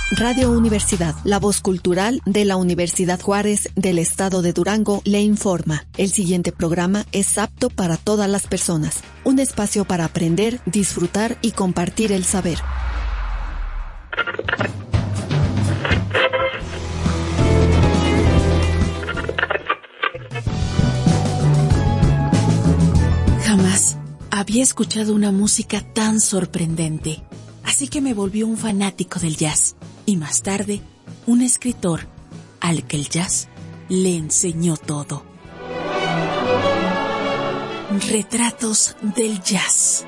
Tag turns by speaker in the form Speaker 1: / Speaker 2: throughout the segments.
Speaker 1: Radio Universidad, la voz cultural de la Universidad Juárez del Estado de Durango, le informa. El siguiente programa es apto para todas las personas. Un espacio para aprender, disfrutar y compartir el saber.
Speaker 2: Jamás había escuchado una música tan sorprendente, así que me volví un fanático del jazz y más tarde un escritor al que el jazz le enseñó todo. Retratos del jazz.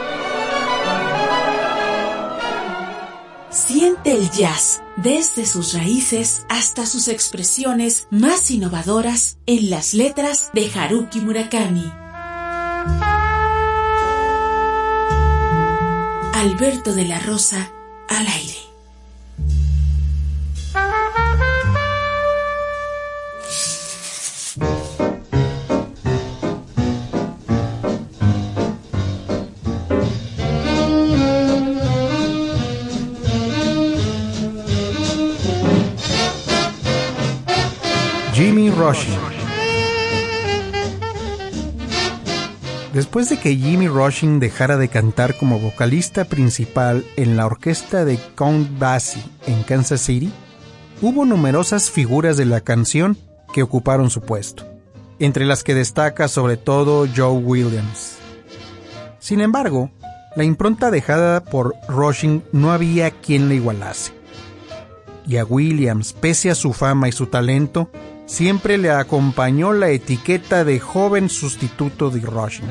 Speaker 2: Siente el jazz desde sus raíces hasta sus expresiones más innovadoras en las letras de Haruki Murakami. Alberto de la Rosa al aire.
Speaker 3: Jimmy Rushing. Después de que Jimmy Rushing dejara de cantar como vocalista principal en la orquesta de Count Basie en Kansas City, hubo numerosas figuras de la canción que ocuparon su puesto, entre las que destaca sobre todo Joe Williams. Sin embargo, la impronta dejada por Rushing no había quien la igualase. Y a Williams, pese a su fama y su talento, siempre le acompañó la etiqueta de joven sustituto de Rushing.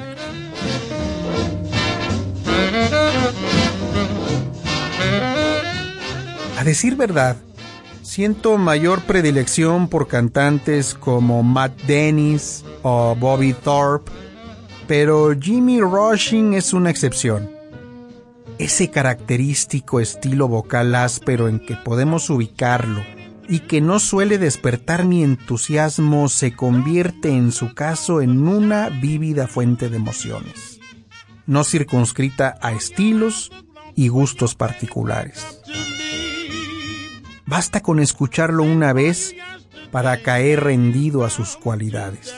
Speaker 3: A decir verdad, siento mayor predilección por cantantes como Matt Dennis o Bobby Thorpe, pero Jimmy Rushing es una excepción. Ese característico estilo vocal áspero en que podemos ubicarlo y que no suele despertar mi entusiasmo se convierte en su caso en una vívida fuente de emociones, no circunscrita a estilos y gustos particulares. Basta con escucharlo una vez para caer rendido a sus cualidades.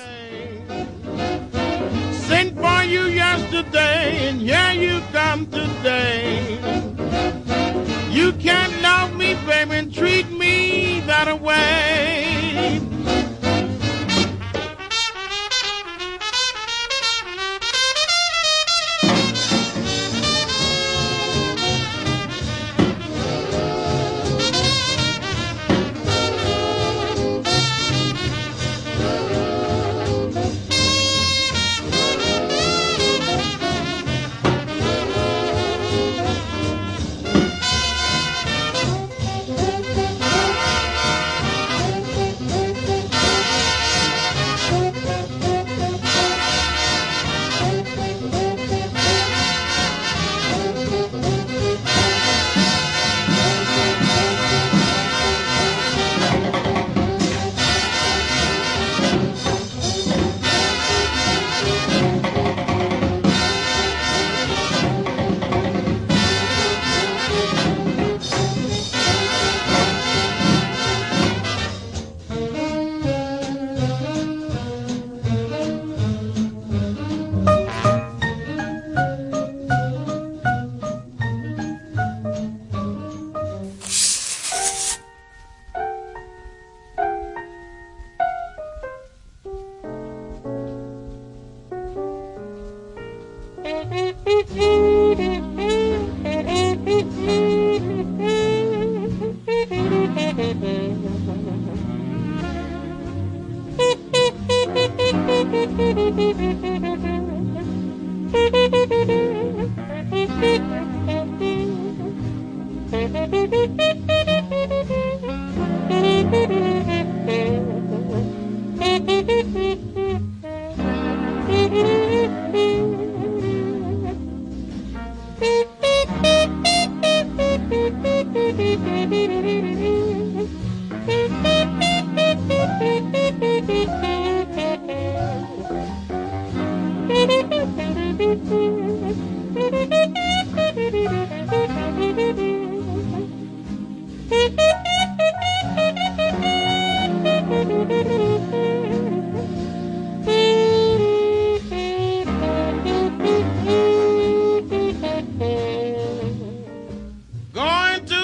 Speaker 4: Sent for you yesterday and here you come today. You can't love me, baby, and treat me that way.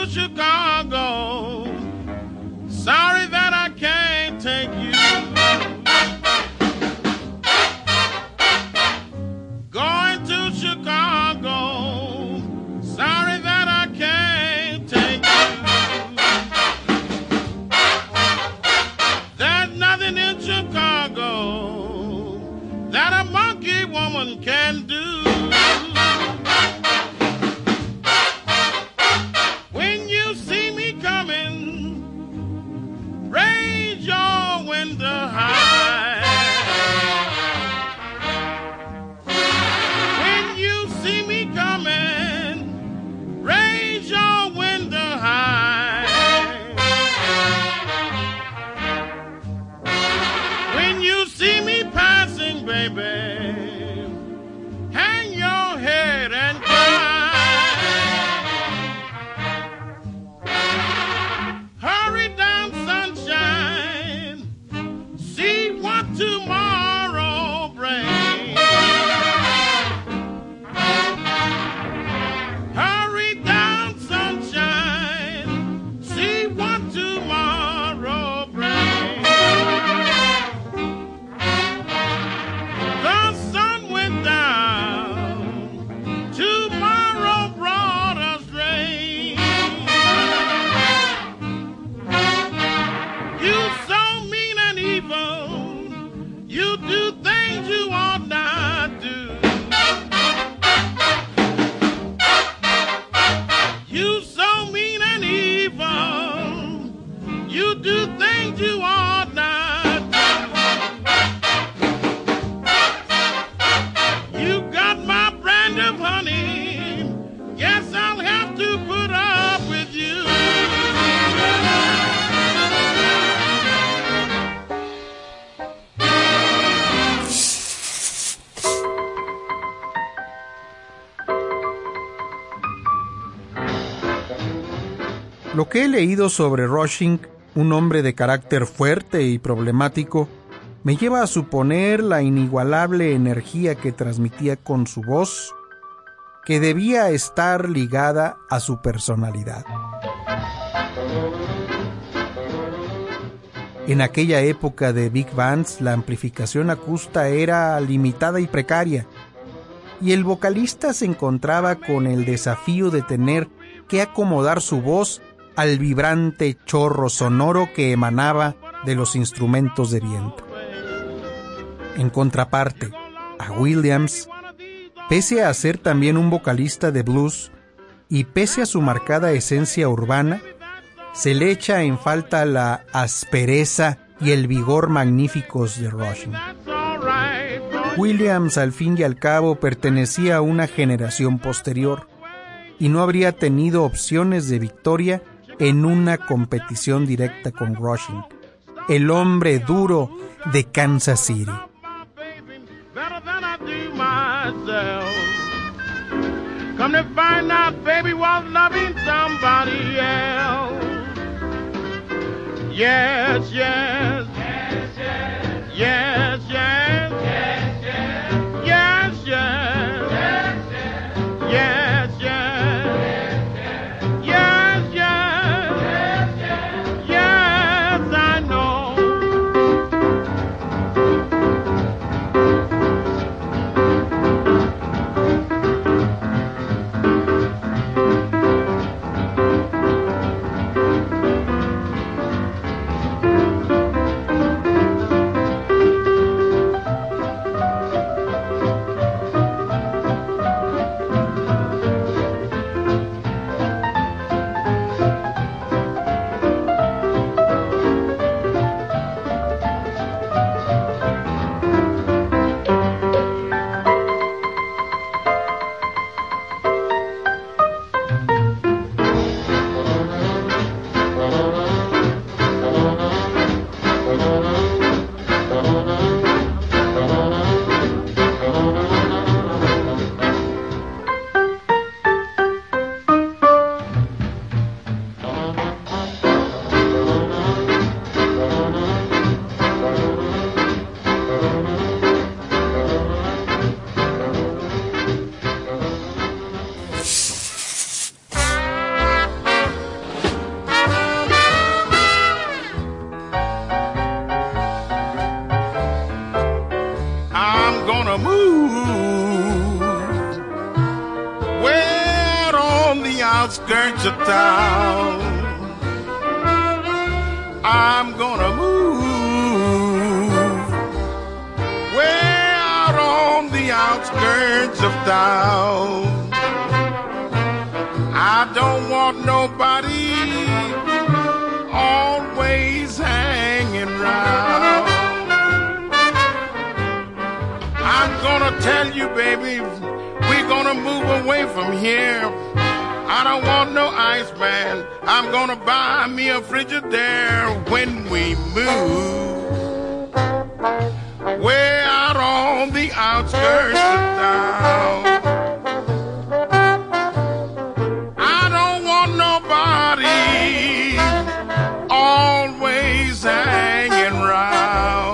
Speaker 4: Chicago. Sorry that I can't take you. Going to Chicago. Sorry that I can't take you. There's nothing in Chicago that a monkey woman can do. When you see me coming, raise your window high. When you see me coming, raise your window high. When you see me passing, baby, hang your head and cry. Hurry down, sunshine, see what tomorrow brings. Hurry down, sunshine, see what tomorrow brings. The sun went down, tomorrow brought us rain. You so mean and evil, you do things you ought not do. You so mean and evil, you do things you ought not do. You got my brand of honey, guess I'll have to put up with you.
Speaker 3: Lo que he leído sobre Rushing, un hombre de carácter fuerte y problemático, me lleva a suponer la inigualable energía que transmitía con su voz, que debía estar ligada a su personalidad. En aquella época de big bands, la amplificación acústica era limitada y precaria, y el vocalista se encontraba con el desafío de tener que acomodar su voz al vibrante chorro sonoro que emanaba de los instrumentos de viento. En contraparte, a Williams, pese a ser también un vocalista de blues y pese a su marcada esencia urbana, se le echa en falta la aspereza y el vigor magníficos de Rushing. Williams, al fin y al cabo, pertenecía a una generación posterior y no habría tenido opciones de victoria en una competición directa con Rushing, el hombre duro de Kansas City.
Speaker 4: Come to find out, baby was loving somebody else. Yes, yes, yes, yes, yes, yes, yes, yes, yes, yes, yes, yes, yes, yes, I know. outskirts of town. I'm gonna move way out on the outskirts of town. I don't want nobody always hanging around. I'm gonna tell you, baby, we're gonna move away from here. I don't want no Iceman. I'm gonna buy me a Frigidaire when we move way out on the outskirts of town. I don't want nobody always hanging around.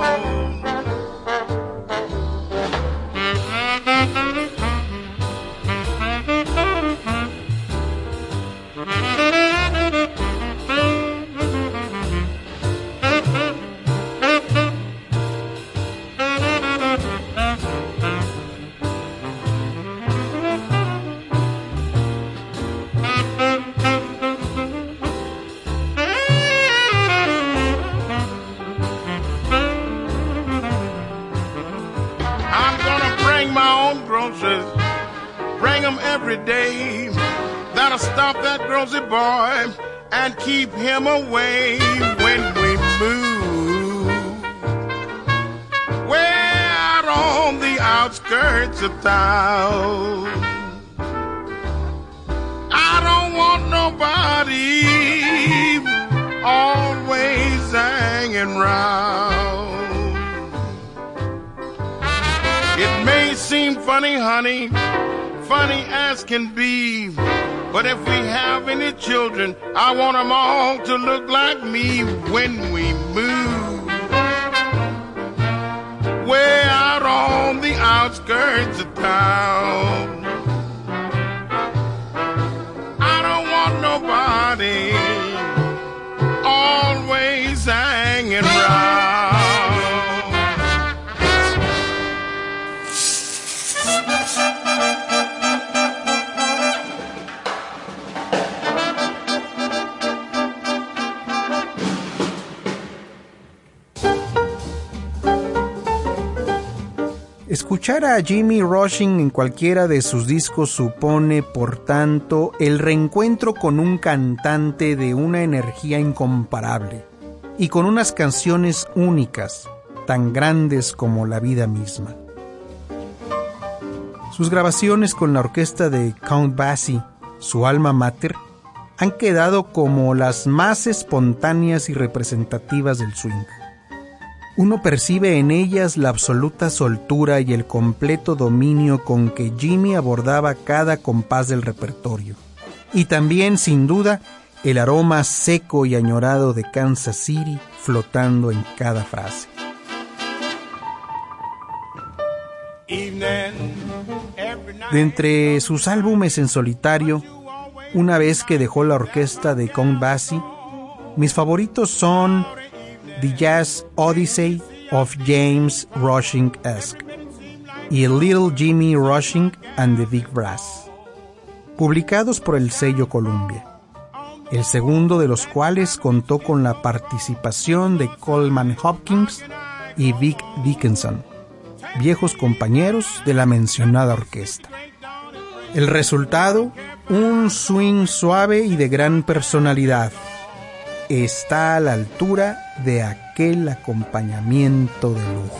Speaker 4: Bring them every day. That'll stop that grocery boy and keep him away when we move way out on the outskirts of town. I don't want nobody always hanging round. It may seem funny, honey, funny as can be, but if we have any children, I want them all to look like me when we move way out on the outskirts of town. I don't want nobody always hanging around.
Speaker 3: Escuchar a Jimmy Rushing en cualquiera de sus discos supone, por tanto, el reencuentro con un cantante de una energía incomparable y con unas canciones únicas, tan grandes como la vida misma. Sus grabaciones con la orquesta de Count Basie, su alma mater, han quedado como las más espontáneas y representativas del swing. Uno percibe en ellas la absoluta soltura y el completo dominio con que Jimmy abordaba cada compás del repertorio. Y también, sin duda, el aroma seco y añorado de Kansas City flotando en cada frase. De entre sus álbumes en solitario, una vez que dejó la orquesta de Count Basie, mis favoritos son The Jazz Odyssey of James Rushing-esque y Little Jimmy Rushing and the Big Brass, publicados por el sello Columbia, el segundo de los cuales contó con la participación de Coleman Hopkins y Vic Dickinson, viejos compañeros de la mencionada orquesta. El resultado, un swing suave y de gran personalidad, está a la altura de aquel acompañamiento de lujo.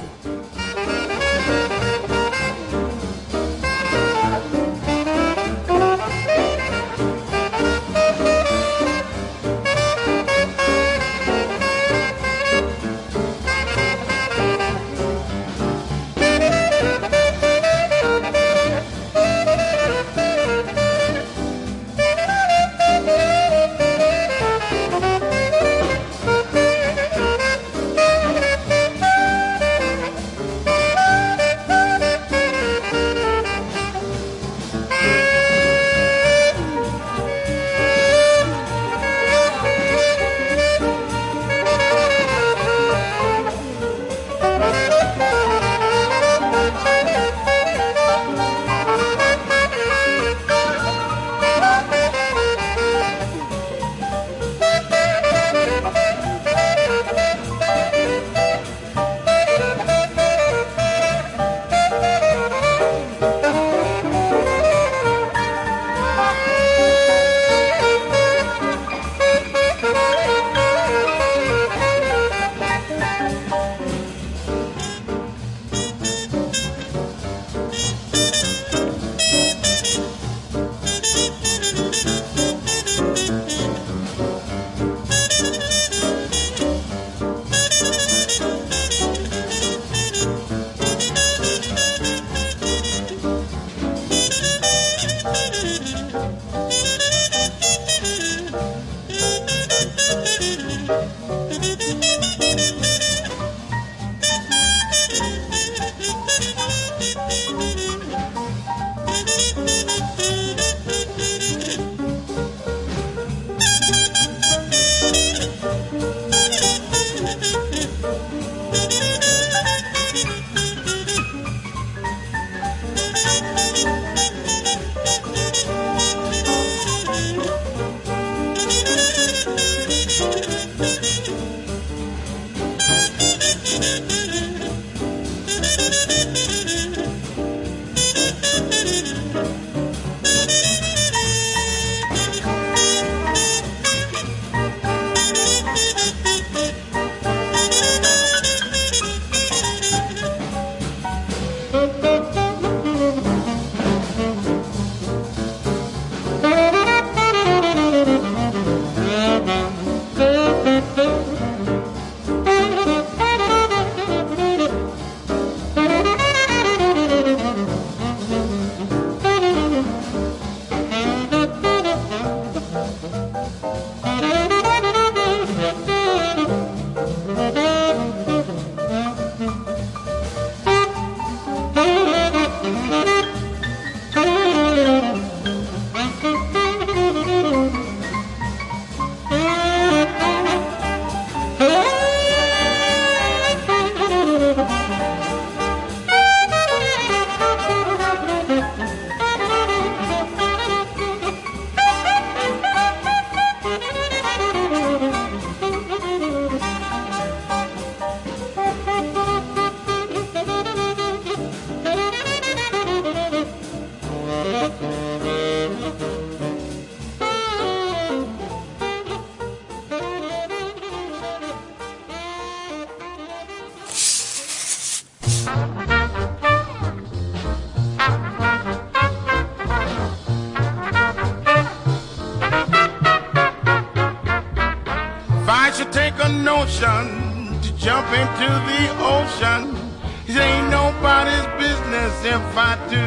Speaker 4: Notion to jump into the ocean. It ain't nobody's business if I do.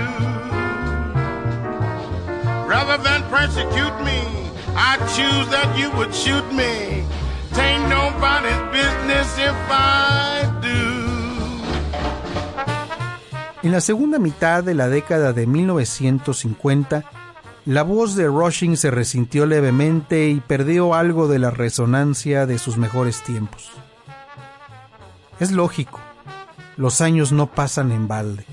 Speaker 4: Rather than persecute me, I choose that you would shoot me. It ain't nobody's business if I do.
Speaker 3: En la segunda mitad de la década de 1950, la voz de Rushing se resintió levemente y perdió algo de la resonancia de sus mejores tiempos. Es lógico, los años no pasan en balde.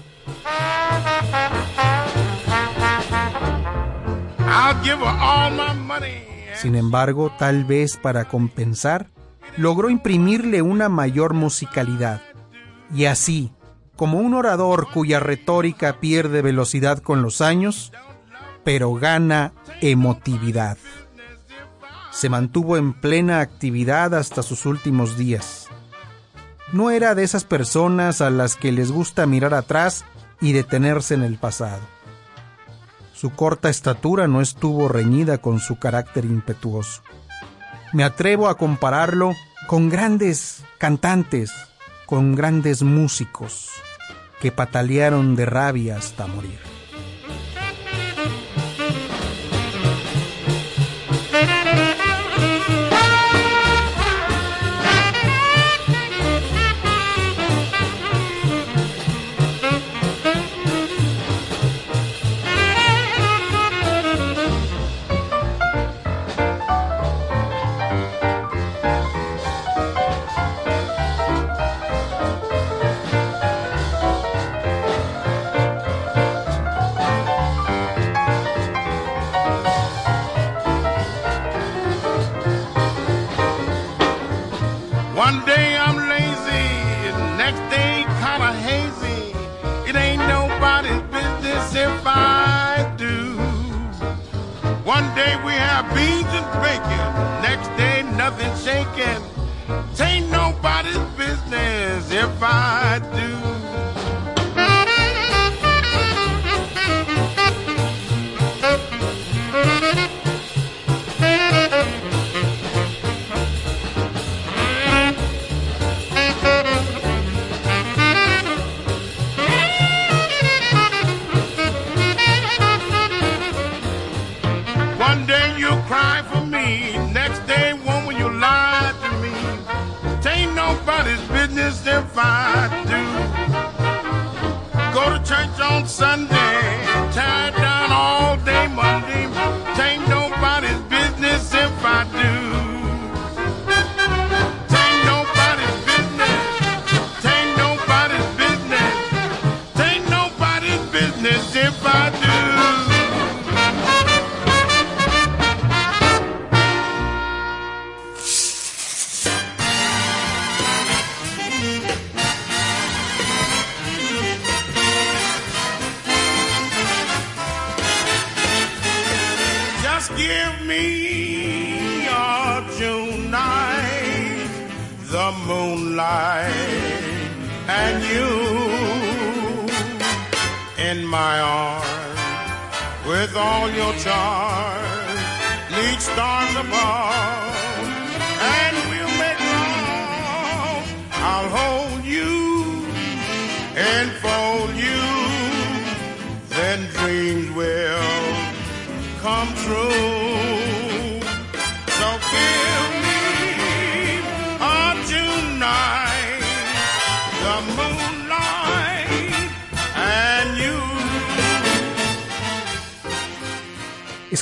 Speaker 3: Sin embargo, tal vez para compensar, logró imprimirle una mayor musicalidad. Y así, como un orador cuya retórica pierde velocidad con los años, pero gana emotividad. Se mantuvo en plena actividad hasta sus últimos días. No era de esas personas a las que les gusta mirar atrás y detenerse en el pasado. Su corta estatura no estuvo reñida con su carácter impetuoso. Me atrevo a compararlo con grandes cantantes, con grandes músicos que patalearon de rabia hasta morir.
Speaker 4: One day I'm lazy, next day kinda hazy. It ain't nobody's business if I do. One day we have beans and bacon, next day nothing shaking. It ain't nobody's business if I do. One day you cry for me, next day woman you lie to me. Tain't nobody's business if I do. Go to church on Sunday, tie it down all day Monday. Tain't nobody's business if I do. Tain't nobody's business, tain't nobody's business, tain't nobody's business if I do. Give me a June night, the moonlight, and you in my arms with all your charms, lead stars above, and we'll make love. I'll hold you, enfold you, then dreams will come true.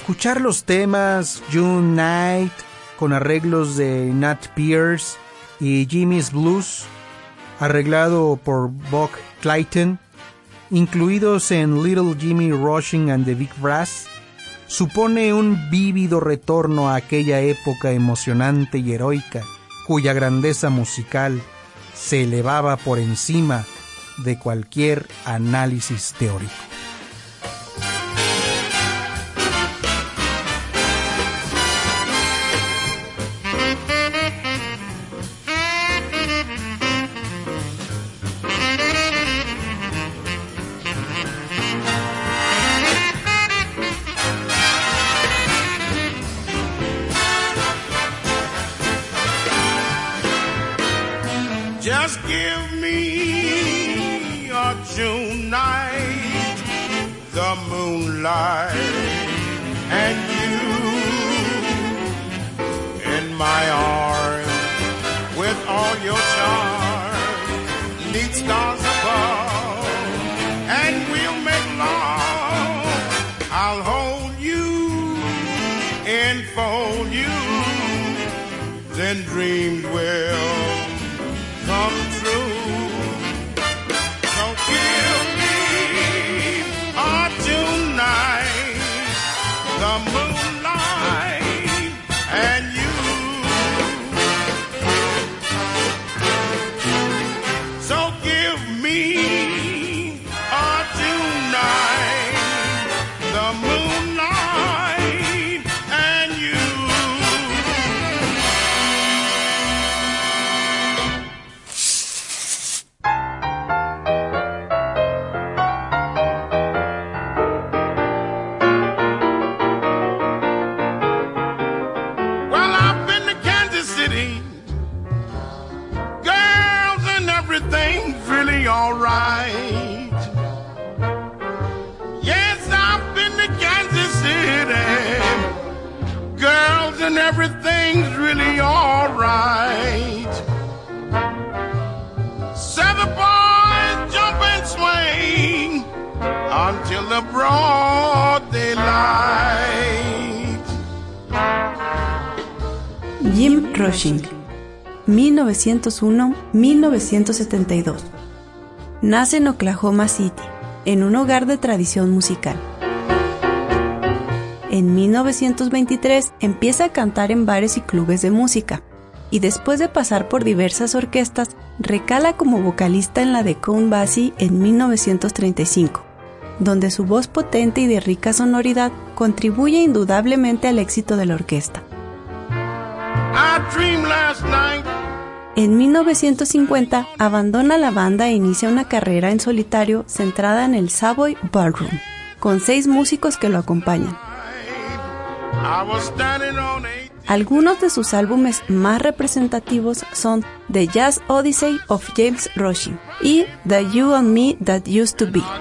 Speaker 3: escuchar los temas June Night con arreglos de Nat Pierce y Jimmy's Blues, arreglado por Buck Clayton, incluidos en Little Jimmy Rushing and the Big Brass, supone un vívido retorno a aquella época emocionante y heroica, cuya grandeza musical se elevaba por encima de cualquier análisis teórico.
Speaker 4: Just give me a June night, the moonlight, and you in my arms with all your charm, neath stars above, and we'll make love. I'll hold you, enfold you, then dreams will come true. So give me a June night, the moonlight, and you. So give me a June night, the moonlight, and you. Really all right. Yes, I've been to Kansas City. Girls and everything's really all right. Said the boys jump and swing until the broad daylight.
Speaker 5: Jim Rushing, 1901-1972. Nace en Oklahoma City, en un hogar de tradición musical. En 1923 empieza a cantar en bares y clubes de música, y después de pasar por diversas orquestas, recala como vocalista en la de Count Basie en 1935, donde su voz potente y de rica sonoridad contribuye indudablemente al éxito de la orquesta. En 1950 abandona la banda e inicia una carrera en solitario centrada en el Savoy Ballroom, con 6 músicos que lo acompañan. Algunos de sus álbumes más representativos son The Jazz Odyssey of James Rushing y The You and Me That Used to Be.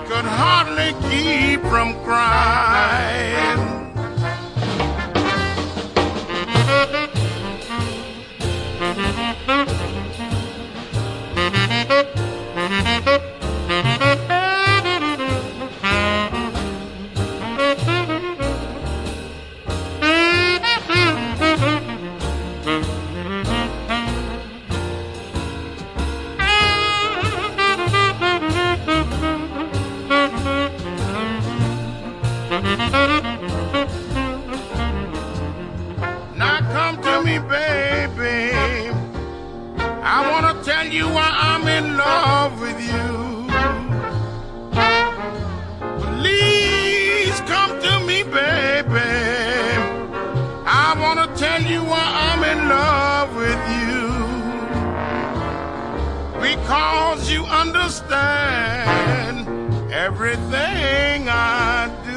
Speaker 4: Because you understand everything I do.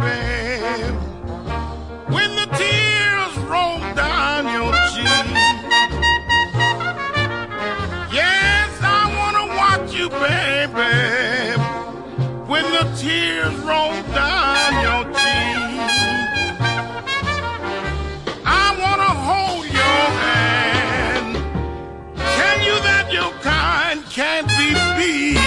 Speaker 4: baby, when the tears roll down your cheek. Yes, I wanna watch you, baby, when the tears roll down your cheek. I wanna hold your hand, tell you that your kind can't be beat.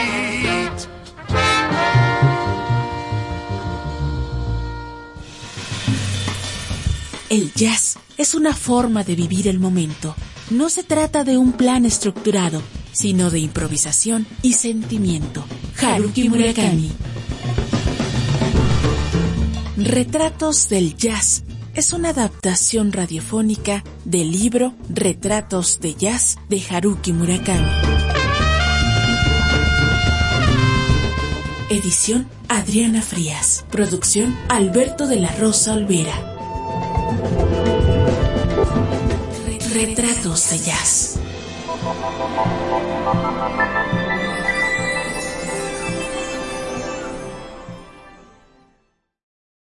Speaker 2: El jazz es una forma de vivir el momento. No se trata de un plan estructurado, sino de improvisación y sentimiento. Haruki Murakami. Retratos del Jazz es una adaptación radiofónica del libro Retratos de Jazz de Haruki Murakami. Edición Adriana Frías. Producción Alberto de la Rosa Olvera. Retratos de Jazz.